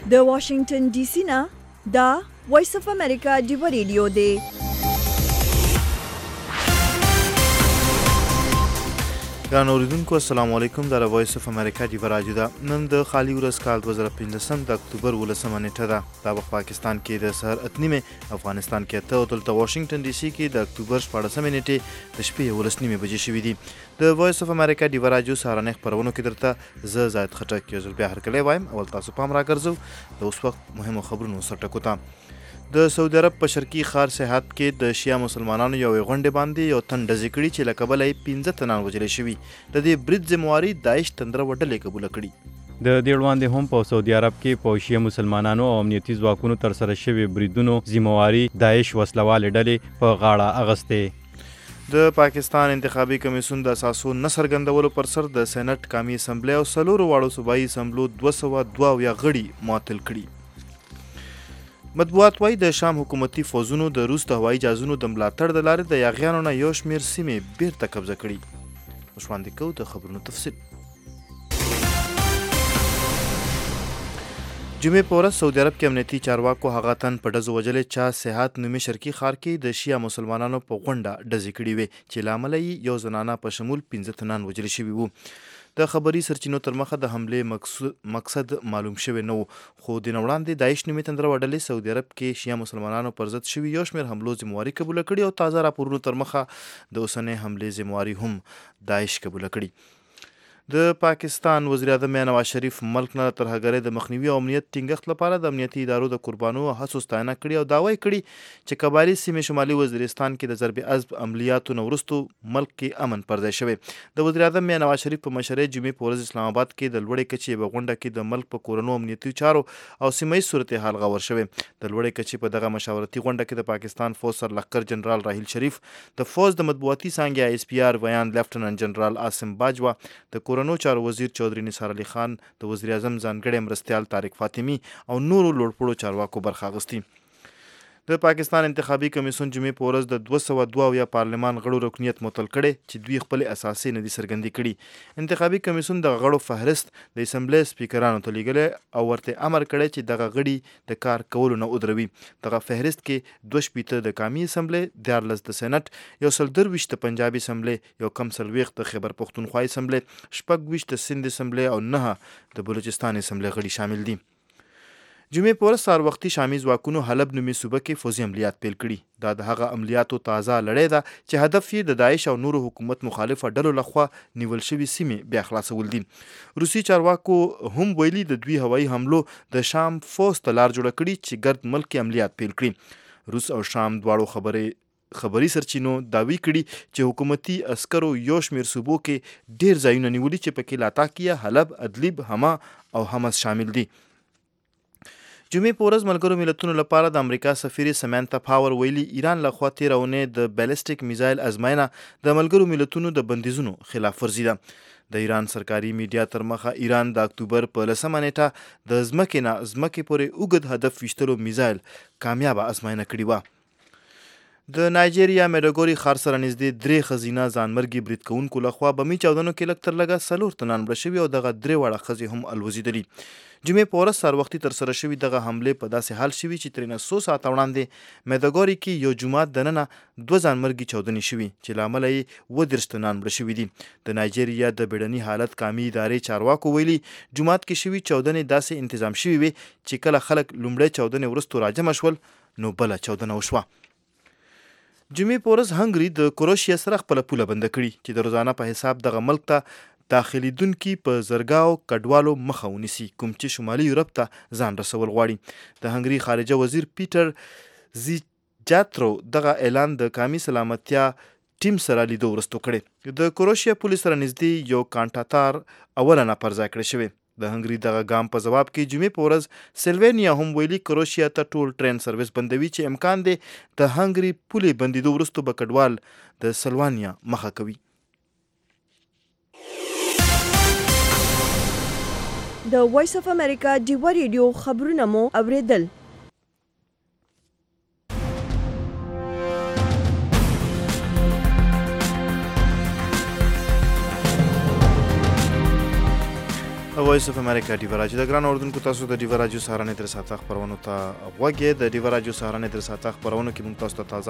د واشنگټن ډي سي نه دا وایس اف امریکا ډیو ریډیو دی. ګرانو اوریدونکو السلام علیکم. دا وایس اف امریکا ډیو راډیو ده. نن د خالي ورځ کال 2015 د اکتوبر 18 نیټه ده. دا په پاکستان کې د سحر 8:30، افغانستان کې 8 او دلته واشنگټن ډي سي کې د اکتوبر 14 نیټه د شپې 11:30 بجې شوې دي. د وایس اف امریکا ډیو راډیو سهارنۍ خبرونو کې درته زه زاید خټک یو ځل بیا هرکلی وایم. اول تاسو پام راګرځو د اوس وخت مهمو خبرونو سره ټکو ته. د سعودي عرب په شرقي ښار سیاحت کې د شیعه مسلمانانو یوې غونډې باندې یو تن ډزې کړي چې له کبله یې 15 تنان وژلي شوي. د دې برید ذمواري داعش تندره وډلې قبوله کړي. د دې وړاندې هم په سعودي عرب کې په شیعه مسلمانانو او امنیتي ځواکونو ترسره شوي بریدونو ذمواري داعش وسلوالې ډلې په غاړه اغستې. د پاکستان انتخابي کمیسیون د اساسو نه څرګندولو پر سر د سېنات قومي اسمبلی او څلورو واړو صوبایي اسمبلو 202 غړي معطل کړي. مطبوعات وايي د شام حکومتي فوزونو د روس د هوایي جهازونو د ملاتړ د لارې د یاغیانو نه یو شمېر سیمې بیرته قبضه کړي. اوس وړاندې کوو د خبرونو تفصیل. جمعې په ورځ سعودي عرب کې امنیتي چارواکو هغه تن په ډزو وژلی چا سیاحت نومي شرقي ښار کې د شیعه مسلمانانو په غونډه ډزې کړي وې چې له امله یې یو زنانه په شمول 15 تنان وژلي شوي وو. د خبري سرچینو تر مخه د حملې مقصد معلوم شوی نه و، خو د نه وړاندې داعش نومې تندره وډلې سعودي عرب کې شیعه مسلمانانو پر ضد شوي یو شمېر حملو ذمواري قبوله کړي او تازه راپورونو تر مخه د اوسنۍ حملې ذمواري هم داعش قبوله کړي. د پاکستان وزیر اعظم نواز شریف ملک نه ترهګرۍ د مخنیوي او امنیت ټینګښت لپاره د امنیتي ادارو د قربانو او هڅو ستاینه کړې او دعوی کړي چې قبایلي سیمې شمالي وزیرستان کې د ضرب عضب عملیاتو نه وروسته ملک کې امن پر ځای شوی. د وزیر اعظم نواز شریف په مشرۍ جمعې په ورځ اسلام آباد کې د لوړې کچې په غونډه کې د ملک په کورنو امنیتي چارو او سیمه‌ییز صورتحال غور شوی. د لوړې کچې په دغه مشاورتي غونډه کې د پاکستان فوج سرلښکر جنرال راحیل شریف، د فوج د مطبوعاتي څانګې ISPR ویان لیفټننټ جنرال عاصم باجوه، د کورنو چارو وزیر چودھری نثار علي خان، د وزیر اعظم ځانګړي مرستیال طارق فاطمي او نورو لوړپوړو چارواکو برخه اخیستې. د پاکستان انتخابي کمیسیون جمعې په ورځ د 202 پارلمان غړو رکنیت معطل کړی چې دوی خپل اساسي ندي څرګندې کړي. انتخابي کمیسیون د غړو فهرست د اسمبلی سپیکرانو ته لیږلی او ورته امر کړی چې دغه غړي د کار کولو نه ودروي. دغه فهرست کې 2 د قومي اسمبلی، 14 د سېنات، 123 د پنجاب اسمبلی، 140 د خیبر پښتونخوا اسمبلی، 26 د سند اسمبلی او 9 د بلوچستان اسمبلی غړي شامل دي. جمعې په ورځ سهار وختي شامي ځواکونو حلب نومي صوبه کې فوزي عملیات پیل کړي. دا د هغه عملیاتو تازه لړۍ ده چې هدف یې د داعش او نورو حکومت مخالفه ډلو لخوا نیول شوي سیمې بیا خلاصول دي. روسي چارواکو هم ویلي د دوی هوایي حملو د شام فوز ته لار جوړه کړي چې ګرد ملک کې عملیات پیل کړي. روس او شام دواړو خبري سرچینو دعوی کړي چې حکومتي عسکرو یو شمېر صوبو کې ډیر ځایونه نیولي چې پکې لاتاکیه، حلب، ادلیب، حما او حمص شامل دي. جمعې په ورځ ملګرو ملتونو لپاره د امریکا سفیر سمانتا پاور ویلي ایران لخوا تېره اونۍ د بیلسټیک میزایل ازموینه د ملګرو ملتونو د بندیزونو خلاف ورزي ده. د ایران سرکاري میډیا تر مخه ایران د اکتوبر په 10 نیټه د ځمکې نه ځمکې پورې اوږد هدف ویشتلو میزایل کامیابه ازموینه کړې وه. د نایجیریا میډوګوري ښار سره نږدې 3 ښځینه ځانمرګي برید کوونکو لخوا بمي چاودنو کې لږ تر لږه 4 تنان مړه شوي او دغه 3 واړه ښځې هم الوزېدلي. جمعې په ورځ سهار وختي ترسره شوي دغه حملې په داسې حال شوي چې ترېنه 100 ساعته وړاندې میډوګوري کې یو جومات دننه 2 ځانمرګي چاودنې شوي چې له امله یې 30 تنان مړه شوي دي. د نایجیریا د بیړني حالت قومي ادارې چارواکو ویلي جومات کې شوي چاودنې داسې انتظام شوي وي چې کله خلک لومړی چاودنې وروسته راجمع شول نو بله چاودنه وشوه. جمعې په ورځ هنګري د کروشیا سره خپله پوله بنده کړي چې د روزانه په حساب دغه ملک ته داخليدونکي په زرګاو کډوالو مخه ونیسي کوم چې شمالي یورپ ته ځان رسول غواړي. د هنګري خارجه وزیر پیټر زیجاترو دغه اعلان د قومي سلامتیا ټیم سره لیدو وروسته کړی. د کروشیا پولیس سره نږدې یو کانټاتار اوله نفر ځای کړی شوی. د هنګري دغه ګام په جواب کې جمعې په ورځ سلوینیا هم ویلي کروشیا ته ټول ټرین سرویس بندوي چې امکان دی د هنګري پولې بندیدو وروسته به کډوال د سلوانیا مخه کوي. د وایس اف امریکا ډیو ریډیو خبرونه مو اوریدل. وایس اف امریکا ډیو راډیو د ګران اردوونکو تاسو د ډیو راډیو سهارنې تر ساعت خبرونو ته وګورئ. د ډیو راډیو سهارنې تر ساعت خبرونو کې موږ تاسو ته تازه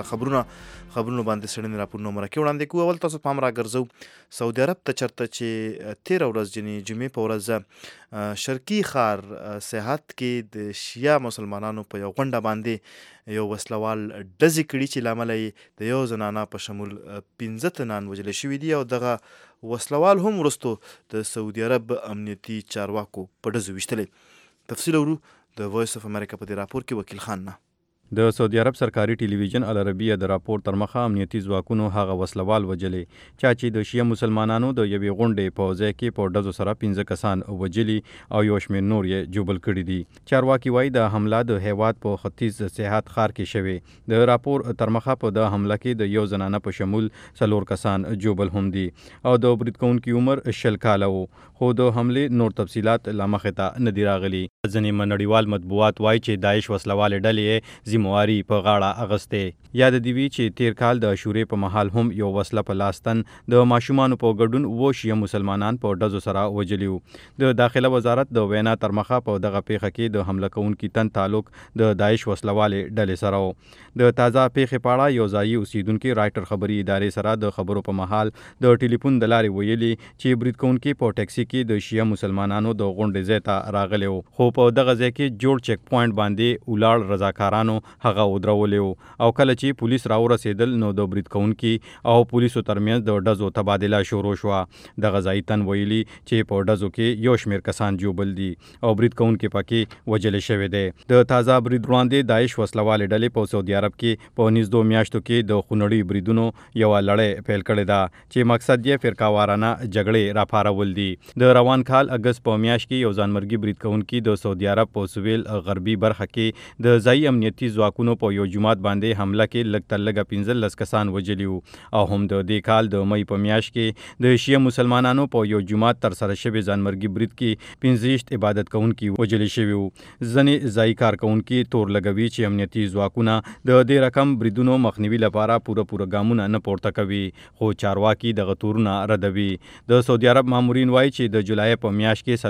خبرونه باندې سړنې راپورونه مرکه وړاندې کوو. اول تاسو پام راګرځو سعودي عرب ته چرته چې 13 ورځ جنې جمعې په ورځ شرقي خار سیاحت کې د شیعه مسلمانانو په یو غونډه باندې یو وسلوال ډزې کړي چې لامل یې د یو زنانه په شمول 15 تنان وژل شوي دي او دغه وسلوال هم وروستو د سعودي عرب امنیتي چارواکو په ډزو ویشتلی. تفصیل اورو د وایس اف امریکا په دې راپور کې وکیل خان نه. د سعودي عرب سرکاري ټلویزیون العربیه د راپور تر مخه امنیتي ځواکونو هغه وسلوال وجلې چې د شیعه مسلمانانو د یوې غونډې په ځای کې په ډزو سره 15 کسان وجلي او یو شمېر نور یې جوبل کړي دي. چارواکي وایي د حمله د هیواد په ختیځ سیاحت ښار کې شوې. د راپور تر مخه په د حمله کې د یو زنانه په شمول 4 کسان جوبل هم دي او د برید کوونکي عمر 20 کاله و، خو د حملې نور تفصيلات لا مخې ته نه دي راغلي. ځینې نړیوال مطبوعات وایي چې داعش وسلوال ډلې ذمہواری په غاړه اغسته. یاد دی وی چې تیر کال د عاشورې په محل هم یو وسله په لاستن د ماشومان په ګډون و شیعه مسلمانان په ډزو سره وجلیو. د داخله وزارت د وینا تر مخه په دغه پیښه کې د حمله کوونکي تن تعلق د داعش وسلوال ډلې سره و. د تازه پیښې په اړه یو ځایي اوسیدونکو رائټر خبري ادارې سره د خبرو په محل د ټلیفون د لارې ویلي چې برید کوونکي په ټاکسي کې د شیعه مسلمانانو د غونډې ځای ته راغلي وو، خو په دغه ځای کې جوړ چک پوینټ باندې ولاړ رضاکارانو هغه ودرولې او کله چې پولیس راورسېدل نو د برید کوونکي او پولیسو ترمنځ د ډزو تبادله شروع شوه. دغه ځای تن ویلي چې په ډزو کې یو شمېر کسان جوبل دي او برید کوونکي پکې وجل شوی دی. د تازه برید وړاندې داعش وسلوال ډلې په سعودي عرب کې په نږدې میاشتو کې د خونړي بریدونو یو لړۍ پیل کړې ده چې مقصد یې فرقه‌وارانه جګړې راپارول دي. د روان کال اگست په میاشت کې یو ځانمرګي برید کوونکي د سعودي عرب په سویل غربي برخه کې د ځای امنیتي ځواکونو په یو جماعت باندې حمله کې لږ تر لږه 15 کسان وجلي وو او هم د دې کال د مئی په میاشت کې د شیعه مسلمانانو په یو جماعت تر سره شوی ځانمرګي برید کې 15 عبادت کوونکي وجلي شوي وو. ځینې ځای کارکونکي تور لګوي چې امنیتي ځواکونه د دې رقم بریدونو مخنیوي لپاره پوره ګامونه نه پورته کوي، خو چارواکي دغه تورونه ردوي. د سعودي عرب مامورین وایي چې د جولای په میاشت کې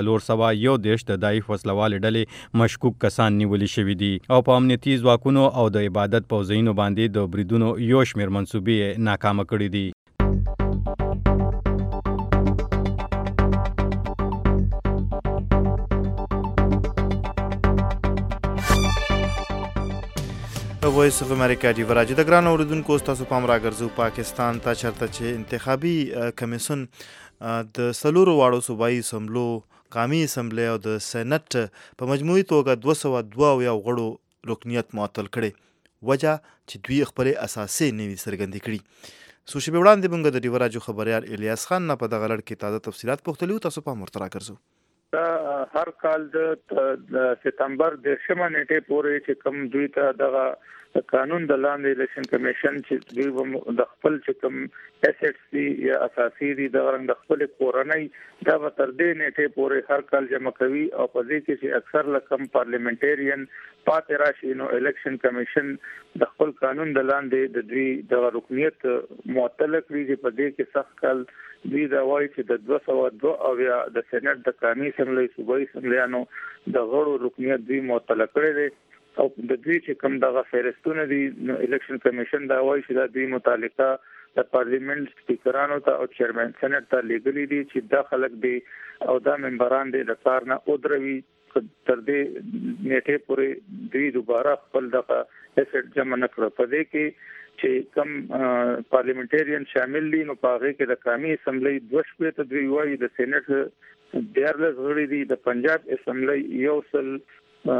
401 د داعش وسلوال ډلې مشکوک کسان نیولي شوي دي او په امنیتي ځواکونو او د عبادت په ځایونو باندې د بریدونو یو شمېر منسوبې ناکامه کړي دي. وایس اف امریکا ډیو راډیو د ګران اردوونکو تاسو پام راګرځو پاکستان ته چرته چې انتخابي کمیسیون د 4 واړو صوبایي اسمبلو قومي اسمبلی او د سېنات په مجموعي توګه 202 غړو رکنیت معطل کړي، وجه چې دوی خپل اساسي نوي څرګندې کړي. سوشي وړاندې موږ د ډیو راډیو خبريال الیاس خان نه په دغه لړ کې تازه تفصيلات پوښتلو. تاسو پام ورته راګرځو. هر کال د سپتمبر د شمه نیټه پورې چې کوم دوی ته دغه قانون د لاندې الیکشن کمیشن چې دوی د خپل چې کوم اسټس دي یا اساسي دي د خپل کورنۍ دا تر دې نیټه پورې هر کال جمع کوي او په دې کې چې اکثر لکم پارلیمنټریان پاتې راشي نو الیکشن کمیشن د خپل قانون د لاندې د دوی د رکنیت معطل کړي چې په دې کې سخت کال دوی دا وایي چې د 202 او یا د سېنات د قومي اسمبلی صوبایي اسمبلیانو د غړو رکنیت دوی معطل کړي دي او د دوی چې کوم دغه فهرستونه دي الیکشن کمیشن دا وایي چې د دوی متعلقه د پارلیمنت سپیکرانو ته او چیرمن سېنات ته لیږلي دي چې دا خلک دي او دا ممبران دي د کار نه ودروي تر دې نیټه پورې دوی دوباره خپل دغه اسټ جمع نه کړو. په دې کې چې کوم پارلیمنټریان شامل دي نو په هغه کې د قومي اسمبلی 2 ته دوی وایي د سېنات 14 غړي دي، د پنجاب اسمبلی 100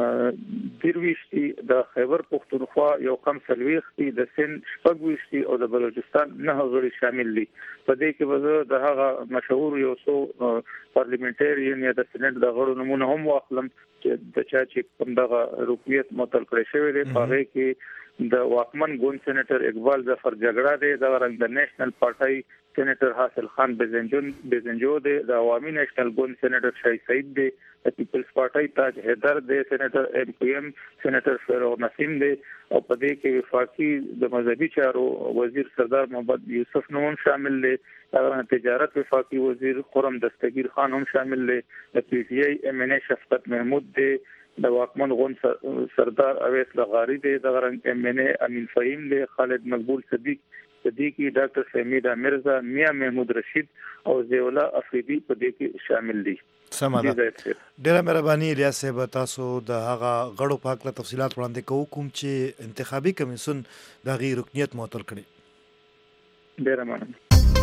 دیرويشتي د خیبر پختونخوا یو کم سلويختي د سند شپږويشتي او د بلوچستان نه غړي شامل دي. په دې کې به د هغه مشهور یو څو پارلیمنټریان یا د سېنات د غړو نمونه هم واخلم چې د چا چې کوم دغه رکنیت معطل کړی شوی دی. په هغه کې د واکمن ګوند سېنیټر اقبال ظفر جګړه دی، د نېشنل پارټي سېنیټر حاصل خان بزنجو دی، د عوامي نېشنل ګوند سېنیټر شای سعید دی، د پیپلز پارټي تاج حیدر دی، سېنیټر ایم پی ایم سېنیټر فیروغ نسیم دی، او په دې کې وفاقي د مذهبي چارو وزیر سردار محمد یوسف نوم شامل دی، د تجارت وفاقي وزیر خرم دستگیر خان هم شامل دی، د پی ټی آی ایم ان ای شفقت محمود دی، د واکمن غون سردار اویس لغاری دی، د غرنګ ایم ان ای امین فهیم دی، خالد مقبول صدیقی، ډاکټر سمیدا مرزا، میاں محمود رشید او زیولا افریدی په دې کې شامل دي. سمه ده. ډیره مهرباني الیاس صاحب، تاسو د هغه غړو په حق له تفصیلات وړاندې کوو کوم چې انتخابي کمیسیون د هغې رکنیت معطل کړي. ډیره مننه.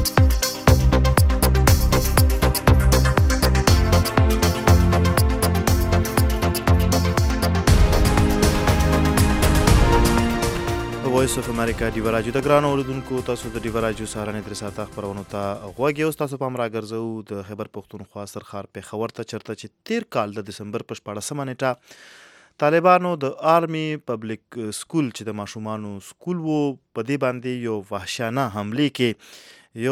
وایس اف امریکا ډیو راډیو د ګرانو اوریدونکو، تاسو د ډیو راډیو سهارنې درې ساعته خپرونو ته غوږ یاست. تاسو پام راګرځو د خیبر پښتونخوا سرخار پېښور ته، چرته چې تیر کال د دسمبر په 14مه نیټه طالبانو د آرمي پبلک سکول چې د ماشومانو سکول وو په دې باندې یو وحشیانه حملې کې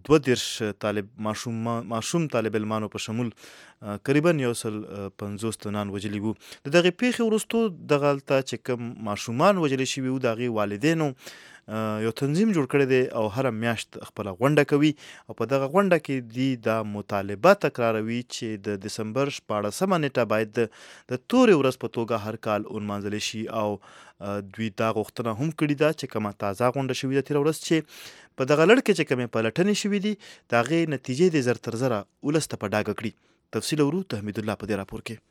132 ماشوم طالب علمانو په شمول قریبا 150 تنان وجلی وو. د دغه پیښې وروسته دغلته چې کوم ماشومان وجلی شوي وو د هغې والدینو یو تنظیم جوړ کړی دی او هره میاشت خپله غونډه کوي او په دغه غونډه کې دی دا مطالبه تکراروي چې د دسمبر 14مه نیټه باید د تورې ورځ په توګه هر کال ونمانځلی شي او دوی دا غوښتنه هم کړې ده چې کومه تازه غونډه شوې ده تېره ورځ چې په دغه لړ کې چې کومې پلټنې شوي دي د هغې نتیجې د زر تر زره ولس ته په ډاګه کړي. تفصیل اورو تحمید الله په دې راپور کې.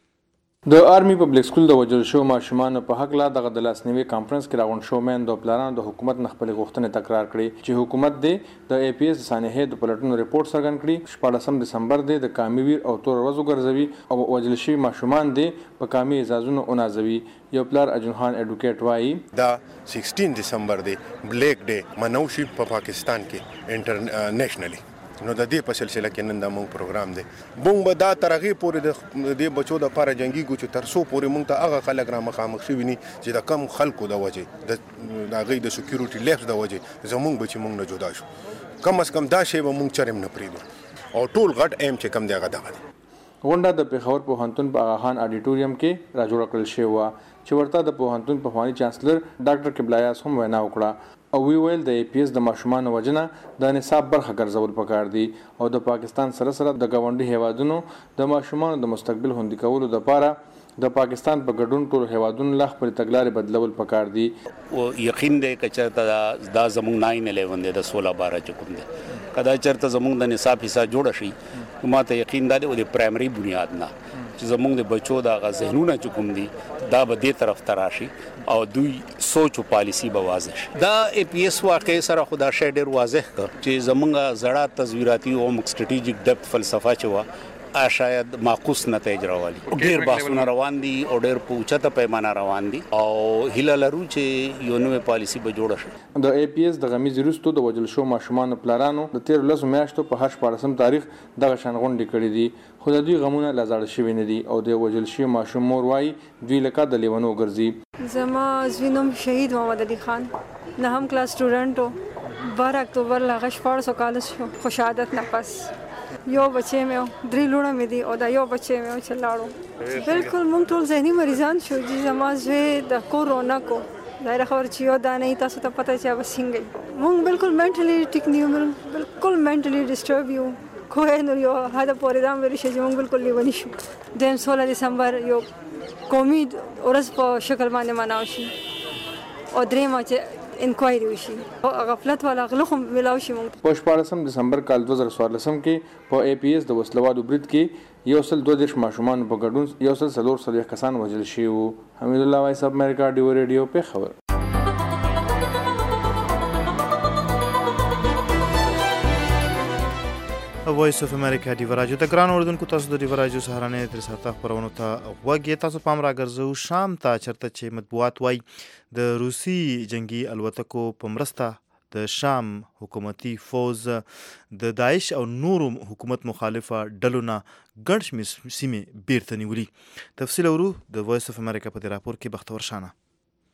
د آرمي پبلک سکول د وژل شوو ماشومانو په حق دغه د لاسنیوي کانفرنس کې راغونډ شوو میندو او پلارانو د حکومت نه خپلې غوښتنې تکرار کړې چې حکومت دې د ای پی ایس سانحې د پلټنو ریپورټ څرګند کړي. 14 دسمبر دې د کامي ویر او تور ورځ وګرځوي او وژل شوي ماشومان دې په کامي اعزازونو ونازوي. یو پلار اجن خان ایډوکیټ وایي دا 16 دسمبر دی بلیک ډے منوشي په پاکستان کې انټرنیشنلی، نو د دې په سلسله کې نن دا مونږ پروګرام دی مونږ به دا تر هغې پورې د دې بچو دپاره جنګیږو چې تر څو پورې مونږ ته هغه خلک را مخامخ شوي ني چې د کم خلکو د وجې د هغوی د سکیورټي لیپس د وجې زمونږ بچي مونږ نه جدا شو. کم از کم دا شی به مونږ چرم نه پرېږدو او ټول غټ ایم چې کم دی هغه دغه دی. غونډه د پېښور پوهنتون په آغا خان اډیټوریم کې راجوړه کړل شوې وه چې ورته د پوهنتون پخواني چانسلر ډاکټر قبلیاس هم وینا وکړه او وی ویل د ای پی ایس د ماشومانو وجنه د نصاب برخه ګرځول پکار دي او د پاکستان سره سره د ګاونډي هیوادونو د ماشومانو د مستقبل خوندي کولو لپاره د پاکستان په ګډون ټول هیوادونو له خپل تګلارې بدلول پکار دي. او یقین دی که چېرته دا زموږ 9/11 دی د 16/12 چې کوم دی که دا چېرته زموږ د نصاب حصه جوړه شي ما ته یقین دا دی د پرایمري بنیاد نه چې زموږ د بچو د هغه ذهنونه چې کوم دي دا به دې طرف ته راشي او دوی سوچ او پالیسي به واضح شي. دا ای پی ایس واقع سره خو دا شی ډېر واضح کړ چې زموږ زړه تصویراتي او سټریټیجک ډیپت فلسفه چې وه شاید معکوس نتایج راولي. ډېر بحثونه روان دي او ډېر په اوچته پیمانه روان دي او هیله لرو چې یو نوې پالیسي به جوړه شي. د ای پی ایس د غمیز وروسته د وژل شوو ماشومانو پلارانو د 13 میاشتو په 14 تاریخ دغه شان غونډې کړې دي خو د دوی غمونه لا زاړه شوي نه دي او د وژل شوي ماشوم مور وایي دوی لکه د لیونو ګرځي. زما زوی نوم شهید محمد علي خان، 9م کلاس سټوډنټ و. 12 اکتوبر له هغه 14 کاله شو خو شهادت نه پس یو بچی مې 3 لوڼه مې دي او دا یو بچی مې چې لاړو. بالکل مونږ ټول ذهني مریضان شو چې زما زوی د کورونا کو ظاهره خبر چې یو دا نه تاسو ته پته چې اوس څنګه مونږ بالکل منټلی ټیک نیو بالکل منټلی ډیسټرب یو کوه نو یو هدا پورې دا مې شي مونږ بالکل لیونی شو. د 16 دسمبر یو قومي ورځ په شکل باندې مناو شي او درې ما چې انکوایری وشي او غفلت والا غلو خو ملاو شي. په 14 دسمبر کال 2014 کې په ای پی ایس د وسلوادو برید کې 132 ماشومان په ګډون 140 کسان وژل شوي وو. حمید الله وایس اف امریکا ډیو ریډیو پېښور. وایس اف امریکا ډیو راډیو د ګران اوریدونکو، تاسو د ډیو راډیو سهارنې تر ساعته خبرونو ته غوږ یې. تاسو پام راګرځو شام ته چرته چې مطبوعات وایي د روسي جنگي الوتکو په مرسته د شام حکومتي فوز د داعش او نورو حکومت مخالفه ډلو نه ګڼ شمېر سیمې بیرته نیولي. تفصیل اورو د وایس اف امریکا په دې راپور کې بختور شانه.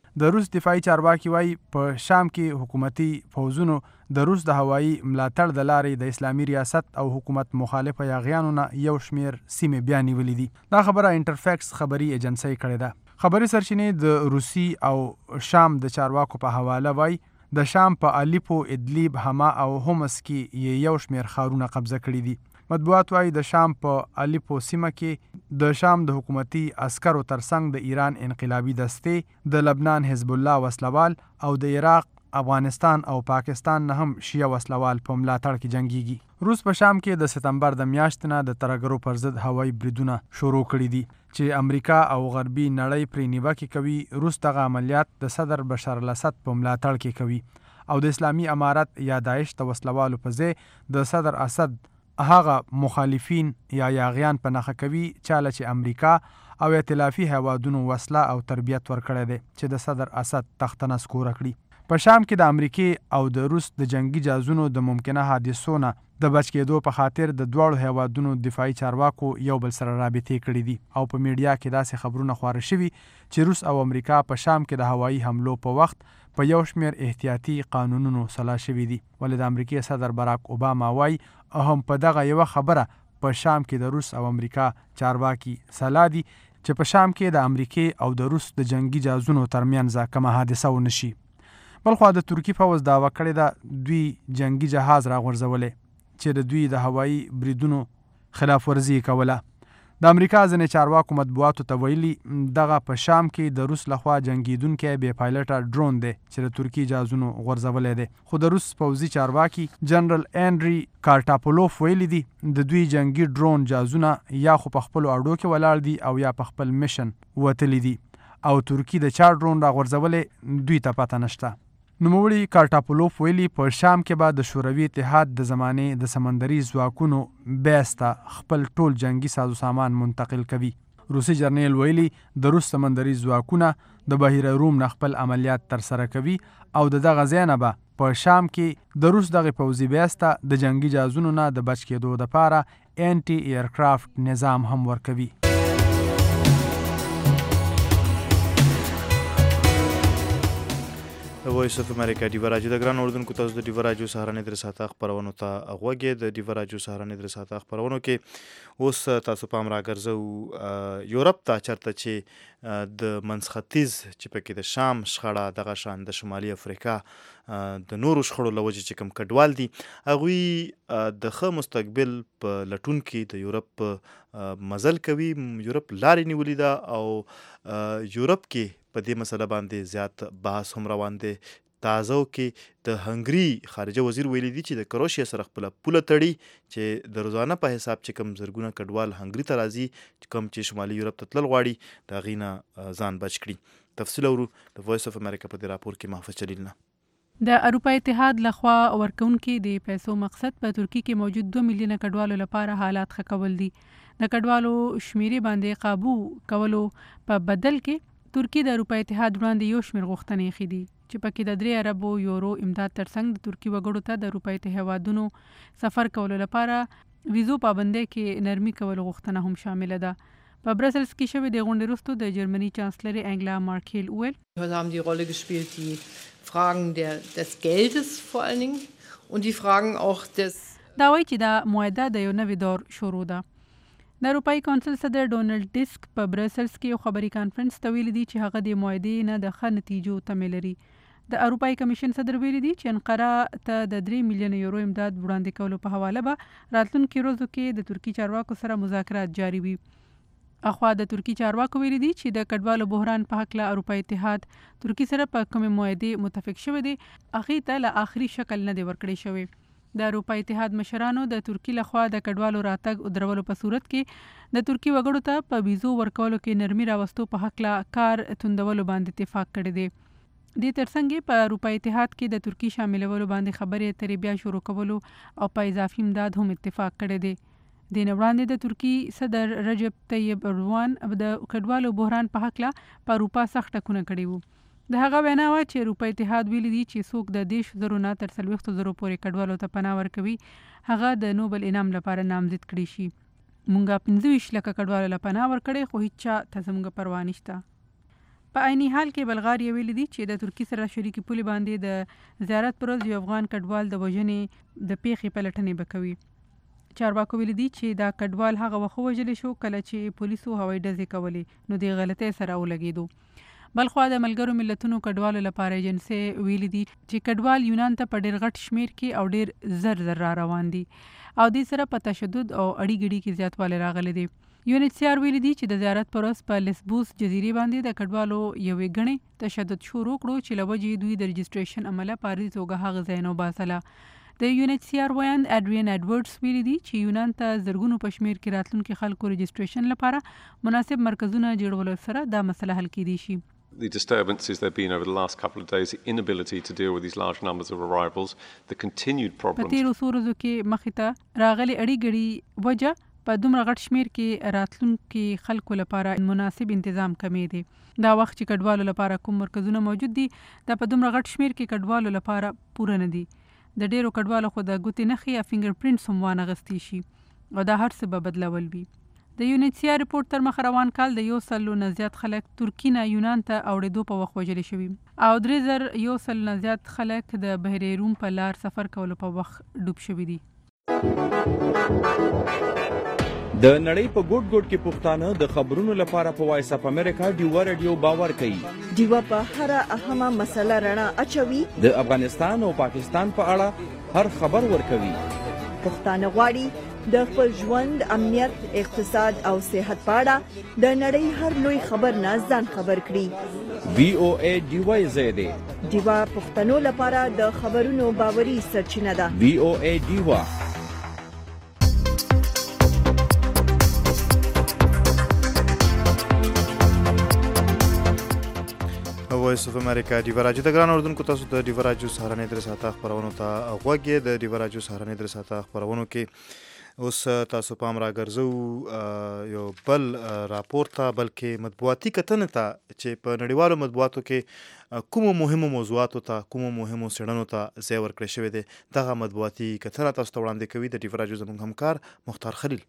د روس دفاعي چارواکي وایي په شام کې حکومتي فوزونو د روس د هوایي ملاتړ د لارې د اسلامي ریاست او حکومت مخالفه یاغیانو نه یو شمیر سیمې بیا نیولې دي. دا خبره انټرفیکس خبري ایجنسی کړې ده. خبري سرچینې د روسي او شام د چارواکو په حواله وایي د شام په الیپو، ادلیب، حما او همس کې یو شمیر ښارونه قبضه کړي دي. مطبوعات وایي د شام په الیپو سیمه کې د شام د حکومتي عسکرو ترڅنګ د ایران انقلابي دستې، د لبنان حزب الله وسلوال او د عراق، افغانستان او پاکستان نه هم شیعه وسلوال په ملاتړ کې جنگيږي. روس په شام کې د سپتمبر د میاشتې نه د ترهګرو پر ضد هوایي بریدونه شروع کړي دي چې امریکا او غربي نړۍ پرې نیوکې کوي. روس دغه عملیات د صدر بشار الاسد په ملاتړ کې کوي او د اسلامي امارت یا داعش د وسلوالو په ځای د صدر اسد هغه مخالفین یا یاغیان په نښه کوي چاله چې امریکا او ائتلافي هیوادونو وسله او تربیت ورکړی دی چې د صدر اسد تخته نسکوره کړي. په شام کې د امریکې او د روس د جنگي جازونو د ممکنه حادثو نه د بچ کېدو په خاطر د دواړو هیوادونو دفاعي چارواکو یو بل سره رابطې کړي دي او په میډیا کې داسې خبرونه خپاره شوي چې روس او امریکا په شام کې د هوایي حملو په وخت په یو شمیر احتیاطي قانونونو سلا شوي دي. ولې د امریکای صدر باراک اوباما وایي هم په دغه یوه خبره په شام کې د روس او امریکا چارواکي سلا دي چې په شام کې د امریکای او د روس د جنگي جازونو ترمنځ کومه حادثه ونشي. بلخوا د ترکی فوز دعوه کړې ده دوی جنگي جهاز راغورځولې چې د دوی د هوایي بریدونو خلاف ورزي کوله. د امریکا ځینې چارواکو مطبوعاتو ته ویلي دغه په شام کې د روس لخوا جنگیدونکی بې پایلټه ډرون دی چې د ترکی جهازونو غورځولی دی. خو د روس پوځي چارواکي جنرال انډري کارټاپولوف ویلي دي د دوی جنگي ډرون جهازونه یا خو په خپلو اډو کې ولاړ دي او یا په خپل میشن وتلی دي او ترکی د چا ډرون راغورځولی دوی ته پته نشته. نوموړي کارټاپولوف ویلي په شام کې به د شوروي اتحاد د زمانې د سمندري ځواکونو بیسته خپل ټول جنگي سازو سامان منتقل کوي. روسي جرنیل ویلي د روس سمندري ځواکونه د بحیره روم نه خپل عملیات ترسره کوي او دغه ځای نه به په شام کې د روس دغه پوځي بیسته د جنگي جهازونو نه د بچ کېدو دپاره انټي ایرکرافټ نظام هم ورکوي. د وایس اف امریکا ډیوه راډیو د ګران اردوونکو تاسو د ډیوه راډیو سهارنۍ درې ساعته خپرونو ته غوږ د ډیوه راډیو سهارنۍ درې ساعته خپرونو کې اوس تاسو پام راګرځو یورپ ته چېرته چې د منځ ختیځ چې پکې د شام شخړه دغه شان د شمالي افریقا د نورو شخړو له وجې چې کوم کډوال دي هغوی د ښه مستقبل په لټون کې د یورپ مزل کوي. یورپ لارې نیولې ده او یورپ کې په دې مسله باندې زیات بحث هم روان دی. تازه کې د هنګري خارجه وزیر ویلي دي چې د کروشیا سره خپله پوله تړي چې د روزانه په حساب چې کوم زرګونه کډوال هنګري ته راځي کوم چې شمالي یورپ ته تلل غواړي د هغې نه ځان بچ کړي. تفصیل اورو د وایس اف امریکا په دې راپور کې محفظ جلیل نه. د اروپا اتحاد لخوا ورکوونکي د پیسو مقصد په ترکیه کې موجود 2 میلیونه کډوالو لپاره حالات ښه کول دي. د کډوالو شمیرې باندې قابو کولو په بدل کې ترکیه د اروپا اتحاد وړاندې یو شمېر غوښتنې ایښي دي چې پکې د 3 اربو یورو امداد ترڅنګ د ترکیه وګړو ته د اروپا اتحاد هیوادونو سفر کولو لپاره ویزو پابندۍ کې نرمي کولو غوښتنه هم شامله ده. په برسلز کې شوې د غونډې وروسته د جرمني چانسلر انګلا مارکل وویل haben die Rolle gespielt die Fragen des Geldes vor allen Dingen und die Fragen auch des دا وایي چې دا معاهده د یو نوي دور شروع ده. د اروپایي کونسل صدر ډونالډ ټسک په برسلز کې یو خبري کانفرنس ته ویلي دي چې هغه د معاهدې نه د ښه نتیجو تمه لري. د اروپایي کمیشن صدر ویلي دي چې انقره ته د 3 میلیونه یورو امداد وړاندې کولو په حواله به راتلونکي ورځو کې د ترکي چارواکو سره مذاکرات جاري وي. اخوا د ترکي چارواکو ویلي دي چې د کډوالو بحران په هکله اروپایي اتحاد ترکي سره په کومې معاهدې متفق شوی دی هغې ته له آخري شکل نه دی ورکړی شوی. د اروپا اتحاد مشرانو د ترکیې لخوا د کډوالو راتګ او درولو په صورت کې د ترکیې وګړو ته په ویزو ورکولو کې نرمي راوستو په هکله کار توندولو باندې اتفاق کړی دی. دې ترڅنګ په اروپا اتحاد کې د ترکیې شاملولو باندې خبرې اترې بیا شروع کولو او په اضافي امداد هم اتفاق کړی دی. د نه وړاندې د ترکیې صدر رجب طیب اردوان د کډوالو بحران په هکله په اروپا سخت ټکونه کړي وو. د هغه وینا وه چې اروپا اتحاد ویلي دي چې څوک د 10,000 نه تر 40,000 پورې کډوالو ته پناه ورکوي هغه د نوبل انعام لپاره نامزد کړي شي. مونږه 25 لکه کډوالو له پناه ورکړی خو هیڅ چا ته زموږ پروا نشته. په عیني حال کې بلغاریا ویلي دي چې د ترکیې سره شریکي پولې باندې د زیارت پر ورځ یو افغان کډوال د وژنې د پیښې پلټنې به کوي. چارواکو ویلي دي چې دا کډوال هغه وخت وژل شو کله چې پولیسو هوایي ډزې کولې نو د غلطۍ سره ولګېدو. بلخوا د ملګرو ملتونو کډوالو لپاره ایجنسي ویلي دي چې کډوال یونان ته په ډېر غټ شمیر کې او ډېر زر را روان دي او دې سره په تشدد او اړي ګډي کې زیاتوالی راغلی دی. UNHCR ویلي دي چې د زیارت پر ورځ په لیسبوس جزیرې باندې د کډوالو یوې ګڼې تشدد شروع کړو چې له وجې دوی د رجسټریشن عمله په عارضي توګه هغه ځای نه وباسله. د UNHCR ویاند اډریان ایډورډز ویلي دي چې یونان ته زرګونو په شمیر کې راتلونکي خلکو رجسټریشن لپاره مناسب مرکزونه جوړولو سره دا مسله حل کیدی شي. The disturbances there have been over the last couple of days, the inability to deal with these large numbers of arrivals, the continued problems. په تیرو څو ورځو کې مخې ته راغلي اړي ګړي وجه په دومره غټ شمیر کې راتلونکي خلکو لپاره مناسب انتظام کمی دی. دا وخت چې کډوالو لپاره کوم مرکزونه موجود دي دا په دومره غټ شمیر کې کډوالو لپاره پوره نه دي. د ډیرو کډوالو خو د ګوتې نښې یا فینګر پرینټس هم وانغستی شي او دا هر څه به بدلول وي. د UNHCR رپورټ تر مخ روان کال د 100 نه زیات خلک ترکیې نه یونان ته اوړېدو په وخت وژل شوي او 3100 نه زیات خلک د بحر روم په لار سفر کولو په وخت ډوب شوي دي. د نړۍ په ګوټ ګوټ کې پښتانه د خبرونو لپاره په وایس اف امریکا ډیوا رادیو باور کوي. ډیوا په هر اهمه مسله رڼا اچوي. د افغانستان او پاکستان په اړه هر خبر ورکوي. پښتانه غواړي د خپل ژوند، امنیت، اقتصاد او صحت په اړه د نړۍ هر لوی خبر نه ځان خبر کړي. VOA ډیوا زیاده ډیوا پښتنو لپاره د خبرونو باوري سرچینه ده. VOA ډیوا وایس اف امریکا ډیوا راډیو د ګران اردوونکو تاسو د ډیوا راډیو سهارنۍ درې ساعته خبرونو ته غوږ د ډیوا راډیو سهارنۍ درې ساعته خبرونو کې اوس تاسو پام راګرځو یو بل راپور ته بلکې مطبوعاتي کتنې ته چې په نړیوالو مطبوعاتو کې کومو مهمو موضوعاتو ته کومو مهمو څېړنو ته ځای ورکړی شوی دی دغه مطبوعاتي کتنه تاسو ته وړاندې کوي د ډیوا راډیو زموږ همکار مختار خلیل.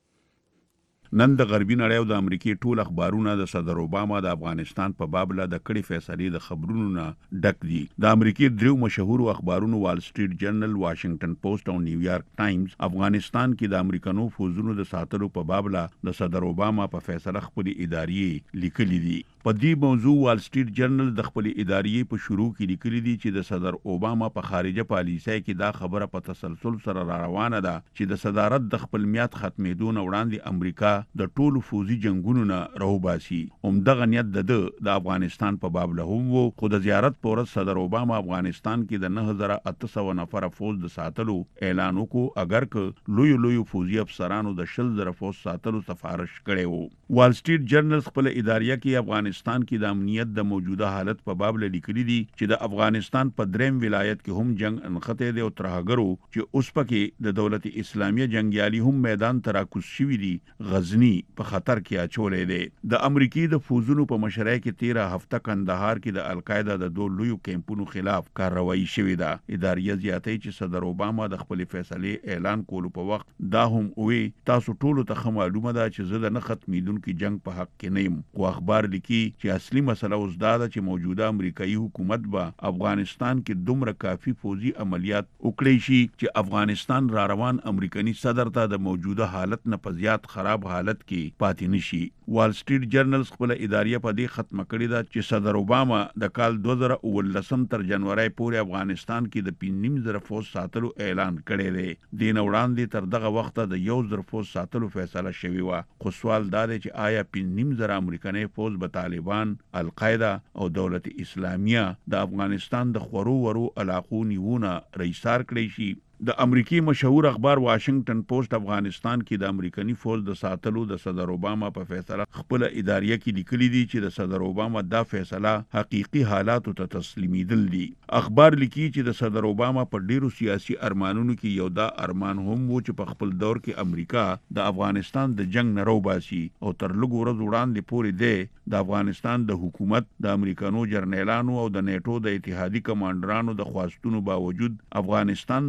نن د غربي نړۍ او د امریکای ټول اخبارونه د صدر اوباما د افغانستان په باب له د کړي فیصلې د خبرونو نه ډک دي. د امریکای دریو مشهور اخبارونو وال سټریټ جرنل، واشنگټن پوسټ او نیویارک ټایمز افغانستان کې د امریکانو فوجونو د ساتلو په باب له د صدر اوباما په فیصله خپل ادارې لیکلي دي. په دې موضوع وال سټریټ جرنل د خپل ادارې په شروع کې لیکلي دي چې د صدر اوباما په خارجه پالیسۍ کې دا خبره په تسلسل سره روانه ده چې د صدارت د خپل میعاد ختمېدو نه وړاندې امریکا د ټولو فوزي جنگونو نه راوباسي. همدغه نیت د افغانستان په باب له هم وو، خو د زیارت په ورځ صدر اوباما افغانستان کې د 9800 نفره فوج د ساتلو اعلان وکړو، اگر که لوی فوزي افسرانو د 100,000 فوج ساتلو سفارش کړی وو. وال سټریټ جرنل خپل ادارې کې افغانستان کې د امنیت د موجوده حالت په باب لیکلي دي چې د افغانستان په دریم ولایت کې هم جنگ انخته دی او ترهګرو چې اوس پکې د دولت اسلامیه جنگیالي هم میدان ته راکوز شوي دي غزنی په خطر کې اچولې دی. د امریکای د فوجونو په مشرۍ کې 13 هفته کندهار کې د القاعده د دوه لویو کیمپونو خلاف کاروایی شوې ده. ادارې زیاتې چې صدر اوباما د خپل فیصلې اعلان کولو په وخت دا هم وی تاسو ټولو ته معلومه ده چې زه د نه ختمیدونکو جنگ په حق کې نه یم. خو اخبار لیکي چې اصلي مسله اوس دا ده چې موجوده امریکایي حکومت به افغانستان کې دومره کافي فوجي عملیات وکړي شي چې افغانستان را روان امریکایي صدر ته د موجوده حالت نه په زیات خراب حالت کې پاتې نشي. وال سټریټ جرنل خپل ادارې په دې ختمه کړې ده چې صدر اوباما د کال 2019 تر جنوري پورې افغانستان کې د 5,000 فوج ساتلو اعلان کړی دی. د وړاندې تر دغه وخت د 1,000 فوج ساتلو فیصله شوی و. خو سوال دا دی چې آیا 5,000 امریکایي فوج به طالبان، القاعده او دولت اسلامیه د افغانستان د خورو ورو علاقو نیونه رئیسار کړی شي؟ د امریکای مشهور اخبار واشنگټن پوسټ افغانستان کې د امریکایي فوج د ساتلو د صدر اوباما په فیصله خپل ادارې کې لیکلي دي چې د صدر اوباما دا فیصله حقيقي حالاتو ته تسلیمیدل دي. اخبار لیکي چې د صدر اوباما په ډیرو سیاسي ارمانونو کې یو دا ارمان هم وو چې په خپل دور کې امریکا د افغانستان د جنگ نه راوباسي او تر لږ ورځ وړاندې پورې د افغانستان د حکومت د امریکانو جرنیلانو او د نیټو د اتحادي کمانډرانو د خواستونو باوجود افغانستان نه د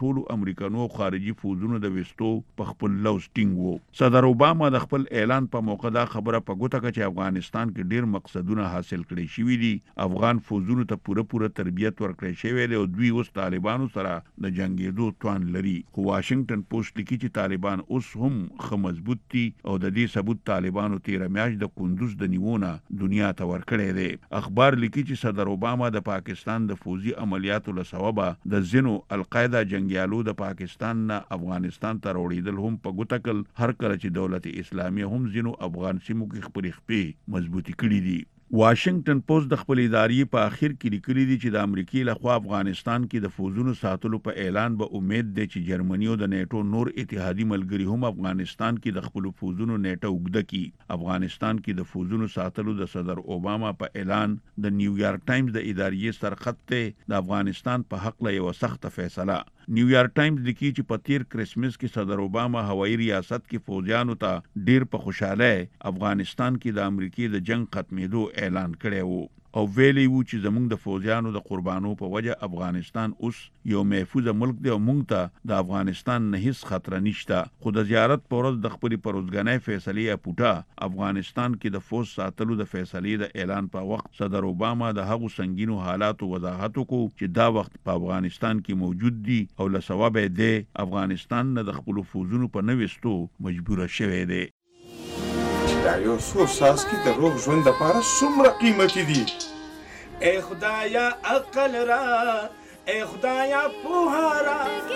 ټولو امریکانو او خارجي فوجونو د وستو په خپل لوز ټینګ وو. صدر اوباما د خپل اعلان په موقع دا خبره په ګوته کړه چې افغانستان کې ډیر مقصدونه حاصل کړي شوي دي. افغان فوجونو ته پوره تربیت ورکړی شوی دی او دوی اوس طالبانو سره د جنگېدو توان لري. خو واشنگټن پوسټ لیکي چې طالبان اوس هم ښه مضبوط دي او د دې ثبوت طالبانو تیره میاشت د کندوز د نیونه دنیا ته ورکړی دی. اخبار لیکي چې صدر اوباما د پاکستان د فوجي عملیاتو له سببه د ځینو القاعده جنگیالو د پاکستان نه افغانستان ته راوړېدل هم په ګوته کړل، هر کله چې دولت اسلامي هم ځینو افغان سیمو کې خپلې خپې مضبوطې کړي دي. واشنگټن پوسټ د خپل ادارې په اخر کې لیکلي دي چې د امریکای لخوا افغانستان کې د فوجونو ساتلو په اعلان به امید دی چې جرمني او د نیټو نور اتحادي ملګري هم افغانستان کې د خپل فوجونو نیټه وګده کړي. افغانستان کې د فوجونو ساتلو د صدر اوباما په اعلان د نیویارک ټایمز د ادارې سرخط ته د افغانستان په حق له یو سخت فیصله. نیویارک ټایمز لیکي چې په تیر کرسمس کې صدر اوباما هوایي ریاست کې فوجیانو ته ډیر په خوشاله افغانستان کې د امریکای د جنگ ختمېدو اعلان کړی وو او ویلی وو چې زمونږ د فوجیانو د قربانو په وجه افغانستان اوس یو محفوظ ملک دی او مونږ ته د افغانستان نه هیڅ خطر نشته. خو د زیارت په ورځ د خپلې پروزګنۍ فیصلې اپوټه افغانستان کې د فوج ساتلو د فیصلې د اعلان په وخت صدر اوباما د هغو سنگینو حالاتو وضاحت وکړو چې دا وخت په افغانستان کې موجود دي او له ثوابه دی افغانستان نه د خپلو فوجونو په نوستو مجبوره شوی دی. دا یو څو څاڅکي د روغ ژوند لپاره څومره قیمتي دي. ای خدایا عقل را، ای خدایا پوهه را.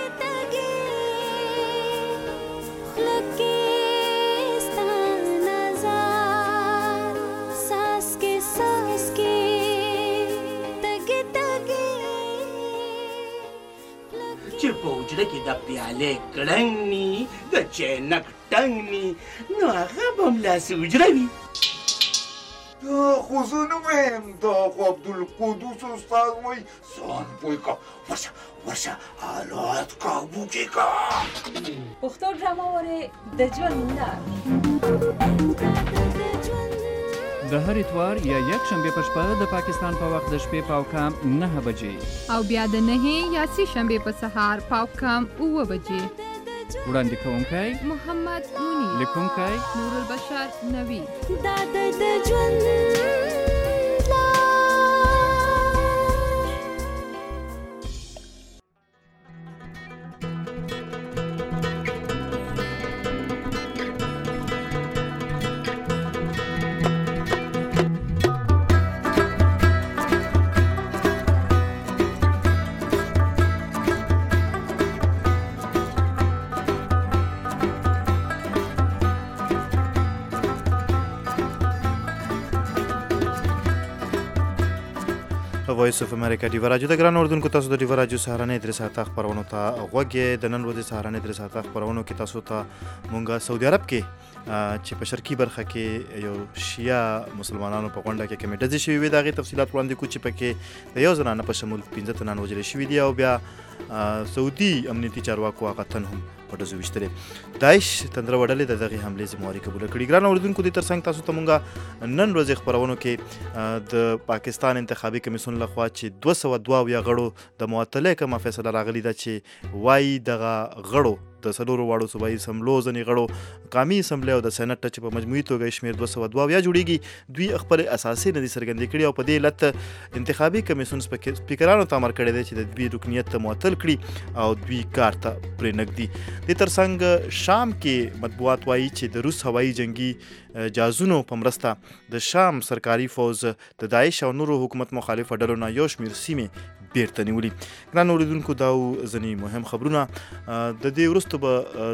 چې په حجره کې د پیالې کړنګ ني د چینک ټنګ ني نو هغه به هملاسې حجره وي. دا خو زه نه وایم، دا خو عبدالقدوس استاد وایي. ځان پوه که ورشه حالات کابو کې که. پښتو ډرامه ورې د ژوند لار د هر اتوار یا یک شنبه په شپه د پاکستان په وخت د شپې پاوکام 9 بجې او بیا د 9 یا 3 شنبه په سهار پاوکام 9 بجې. وړاندې کوونکی محمد مونی، لیکونکی نور البشر نوی. دا د ژوند وایس اف امریکا ډیو راجو د ګران اردوونکو تاسو د ډیو راجو سهارنۍ درې ساعته خبرونه ته غوږی. د نن ورځې سهارنۍ درې ساعته خبرونه کې تاسو ته مونږه سعودي عرب کې چې په شرقي برخه کې یو شیعه مسلمانانو په غونډه کې کمی ډزې شوې وي د هغې تفصیلات وړاندې کړو چې پکې د یو زنانه په شمول 15 تنان وژل شوي دي او بیا سعودي امنیتي چارواکو هغه تن هم په ډزو ویشتلې. داعش تندره وډلې د دغې حملې ذمهواري قبوله کړې. ګران اورېدونکو دې ترڅنګ تاسو ته مونږه نن ورځې خپرونو کې د پاکستان انتخابي کمیسیون لخوا چې 202 غړو د معطلې کومه فیصله راغلې ده چې وایي دغه غړو د څلورو واړو صوبایي اسمبلو ځینې غړو قامي اسمبلی او د سینټ چې په مجموعي توګه شمېر 202 جوړیږي دوی خپل اساسي ندي څرګندې کړي او په دې علت انتخابي کمیسیون سپیکرانو ته امر کړی دی چې د دوی رکنیت ته معطل کړي او دوی کار ته پرې نږدي. دې ترڅنګ شام کې مطبوعات وایي چې د روس هوایي جنگي جهازونو په مرسته د شام سرکاري فوز د داعش او نورو حکومت مخالف ډلو نه یو شمېر سیمې بیرته نیولي. ګران اورېدونکو دا ځینې مهم خبرونه. د دې وروسته به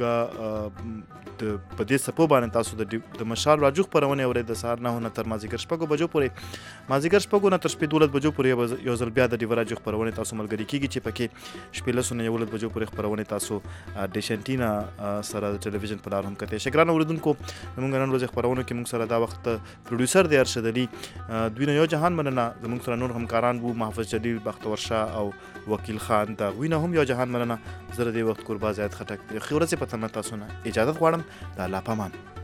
زمونږ په دې څپو باندې تاسو د مشال راجو خپرونې اورئ د سهار 9 نه تر مازدیګر 6 بجو پورې، مازدیګر 6 نه تر شپې 12 بجو پورې یو ځل بیا د ډیو راجو خپرونې تاسو ملګري کیږي چې پکې شپې 10 نه 11 بجو پورې خپرونې تاسو د شنټینا سره د ټلویزیون په لار هم کته شي. ګران اورېدونکو زمونږ نن ورځې خپرونه کې موږ سره دا وخت پروډوسر دی ارشد علي، دوی نه یو جهان مننه، زمونږ سره نور همکاران وو محافظ جلیل، بختور شاه او وکیل خان. دا غوی نه هم یو جهان مننه. زه د دې وخت قربا زیات خټک خورځې په تمه تاسو نه اجازه غواړم. د الله پامان.